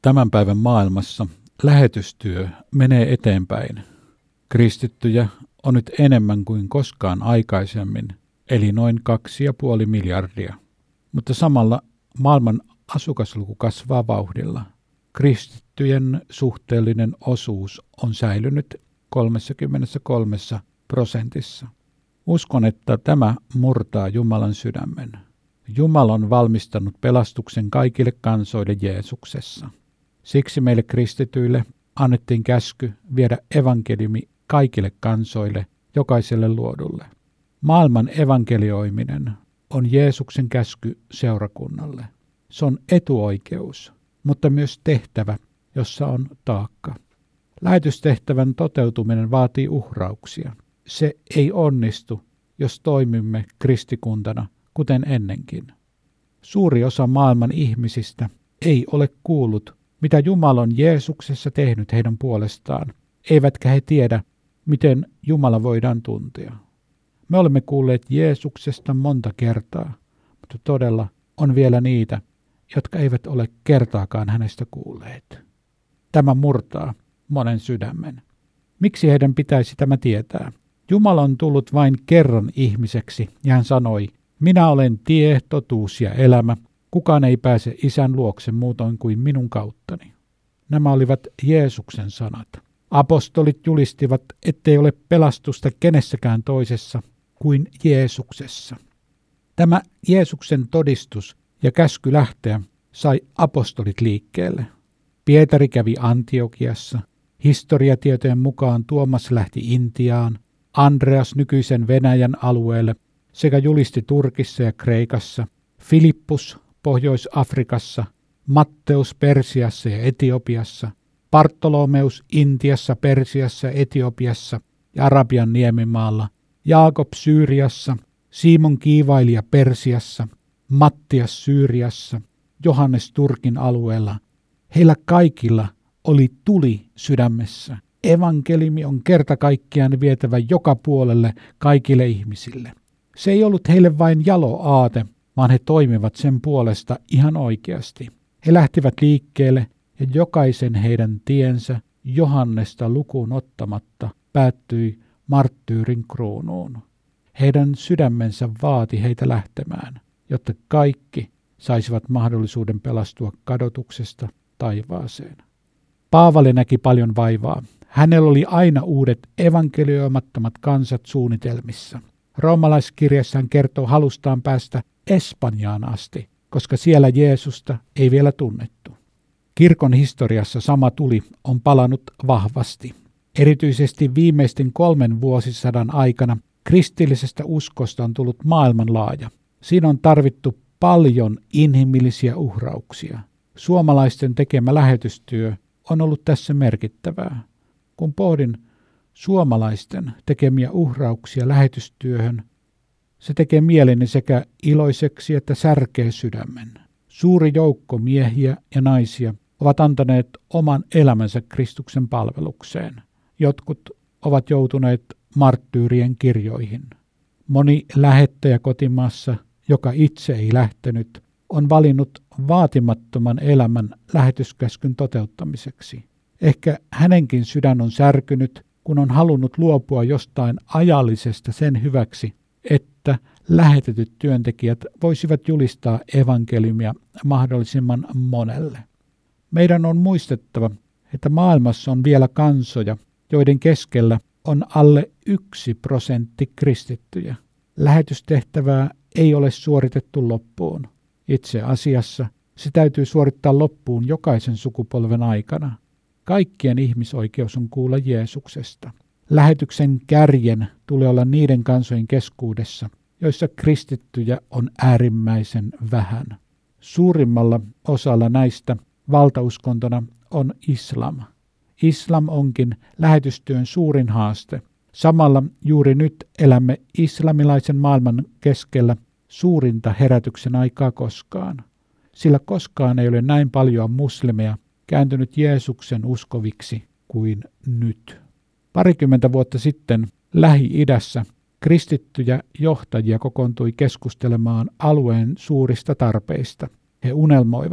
Tämän päivän maailmassa lähetystyö menee eteenpäin. Kristittyjä on nyt enemmän kuin koskaan aikaisemmin, eli noin 2,5 miljardia. Mutta samalla maailman asukasluku kasvaa vauhdilla. Kristittyjen suhteellinen osuus on säilynyt 33%. Uskon, että tämä murtaa Jumalan sydämen. Jumala on valmistanut pelastuksen kaikille kansoille Jeesuksessa. Siksi meille kristityille annettiin käsky viedä evankeliumi kaikille kansoille, jokaiselle luodulle. Maailman evankelioiminen on Jeesuksen käsky seurakunnalle. Se on etuoikeus, mutta myös tehtävä, jossa on taakka. Lähetystehtävän toteutuminen vaatii uhrauksia. Se ei onnistu, jos toimimme kristikuntana, kuten ennenkin. Suuri osa maailman ihmisistä ei ole kuullut, mitä Jumala on Jeesuksessa tehnyt heidän puolestaan, eivätkä he tiedä, miten Jumala voidaan tuntea. Me olemme kuulleet Jeesuksesta monta kertaa, mutta todella on vielä niitä, jotka eivät ole kertaakaan hänestä kuulleet. Tämä murtaa monen sydämen. Miksi heidän pitäisi tämä tietää? Jumala on tullut vain kerran ihmiseksi ja hän sanoi, minä olen tie, totuus ja elämä. Kukaan ei pääse Isän luokse muutoin kuin minun kauttani. Nämä olivat Jeesuksen sanat. Apostolit julistivat, ettei ole pelastusta kenessäkään toisessa kuin Jeesuksessa. Tämä Jeesuksen todistus ja käsky lähteä sai apostolit liikkeelle. Pietari kävi Antiokiassa. Historiatietojen mukaan Tuomas lähti Intiaan, Andreas nykyisen Venäjän alueelle sekä julisti Turkissa ja Kreikassa, Filippus Pohjois-Afrikassa, Matteus Persiassa ja Etiopiassa, Bartolomeus Intiassa, Persiassa, Etiopiassa ja Arabian niemimaalla, Jaakob Syyriassa, Simon Kiivailija Persiassa, Mattias Syyriassa, Johannes Turkin alueella. Heillä kaikilla oli tuli sydämessä. Evankeliumi on kerta kaikkiaan vietävä joka puolelle kaikille ihmisille. Se ei ollut heille vain jalo aate, vaan he toimivat sen puolesta ihan oikeasti. He lähtivät liikkeelle ja jokaisen heidän tiensä Johannesta lukuun ottamatta päättyi marttyyrin kruunuun. Heidän sydämensä vaati heitä lähtemään, jotta kaikki saisivat mahdollisuuden pelastua kadotuksesta taivaaseen. Paavali näki paljon vaivaa. Hänellä oli aina uudet evankelioimattomat kansat suunnitelmissa. Roomalaiskirjassa hän kertoo halustaan päästä Espanjaan asti, koska siellä Jeesusta ei vielä tunnettu. Kirkon historiassa sama tuli on palannut vahvasti. Erityisesti viimeisten 3 vuosisadan aikana kristillisestä uskosta on tullut maailmanlaaja. Siinä on tarvittu paljon inhimillisiä uhrauksia. Suomalaisten tekemä lähetystyö on ollut tässä merkittävää. Kun pohdin suomalaisten tekemiä uhrauksia lähetystyöhön, se tekee mieleni sekä iloiseksi että särkee sydämen. Suuri joukko miehiä ja naisia ovat antaneet oman elämänsä Kristuksen palvelukseen. Jotkut ovat joutuneet marttyyrien kirjoihin. Moni lähettäjä kotimaassa, joka itse ei lähtenyt, on valinnut vaatimattoman elämän lähetyskäskyn toteuttamiseksi. Ehkä hänenkin sydän on särkynyt, kun on halunnut luopua jostain ajallisesta sen hyväksi, että lähetetyt työntekijät voisivat julistaa evankeliumia mahdollisimman monelle. Meidän on muistettava, että maailmassa on vielä kansoja, joiden keskellä on alle 1% kristittyjä. Lähetystehtävää ei ole suoritettu loppuun. Itse asiassa se täytyy suorittaa loppuun jokaisen sukupolven aikana. Kaikkien ihmisoikeus on kuulla Jeesuksesta. Lähetyksen kärjen tulee olla niiden kansojen keskuudessa, joissa kristittyjä on äärimmäisen vähän. Suurimmalla osalla näistä valtauskontona on islam. Islam onkin lähetystyön suurin haaste. Samalla juuri nyt elämme islamilaisen maailman keskellä suurinta herätyksen aikaa koskaan. Sillä koskaan ei ole näin paljon muslimeja kääntynyt Jeesuksen uskoviksi kuin nyt. 20 vuotta sitten Lähi-idässä kristittyjä johtajia kokoontui keskustelemaan alueen suurista tarpeista. He unelmoivat,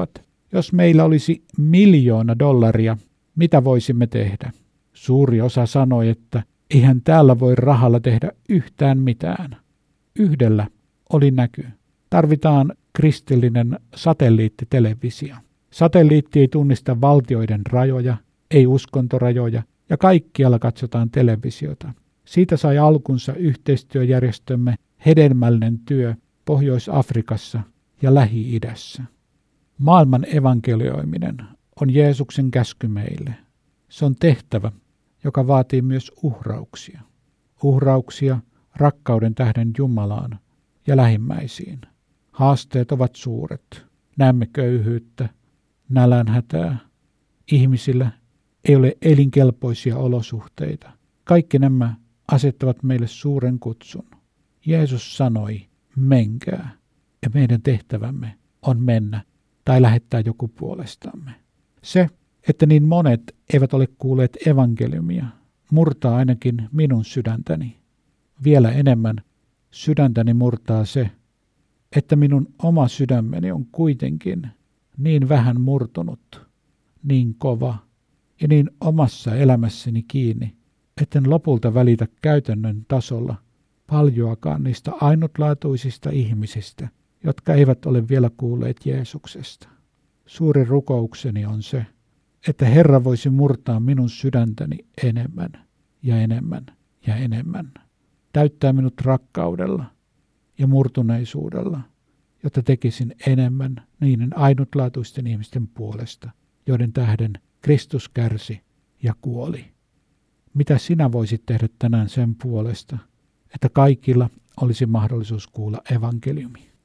Jos meillä olisi $1 miljoona, mitä voisimme tehdä? Suuri osa sanoi, että eihän täällä voi rahalla tehdä yhtään mitään. Yhdellä oli näky. Tarvitaan kristillinen satelliittitelevisio. Satelliitti ei tunnista valtioiden rajoja, ei uskontorajoja, ja kaikkialla katsotaan televisiota. Siitä sai alkunsa yhteistyöjärjestömme hedelmällinen työ Pohjois-Afrikassa ja Lähi-idässä. Maailman evankelioiminen on Jeesuksen käsky meille. Se on tehtävä, joka vaatii myös uhrauksia. Uhrauksia rakkauden tähden Jumalaan ja lähimmäisiin. Haasteet ovat suuret. Näemme köyhyyttä, nälänhätää. Ihmisillä ei ole elinkelpoisia olosuhteita. Kaikki nämä asettavat meille suuren kutsun. Jeesus sanoi, menkää, ja meidän tehtävämme on mennä tai lähettää joku puolestamme. Se, että niin monet eivät ole kuulleet evankeliumia, murtaa ainakin minun sydäntäni. Vielä enemmän sydäntäni murtaa se, että minun oma sydämeni on kuitenkin niin vähän murtunut, niin kova ja niin omassa elämässäni kiinni, etten lopulta välitä käytännön tasolla paljoakaan niistä ainutlaatuisista ihmisistä, jotka eivät ole vielä kuulleet Jeesuksesta. Suuri rukoukseni on se, että Herra voisi murtaa minun sydäntäni enemmän ja enemmän ja enemmän. Täyttää minut rakkaudella ja murtuneisuudella, jotta tekisin enemmän niiden ainutlaatuisten ihmisten puolesta, joiden tähden Kristus kärsi ja kuoli. Mitä sinä voisit tehdä tänään sen puolesta, että kaikilla olisi mahdollisuus kuulla evankeliumi?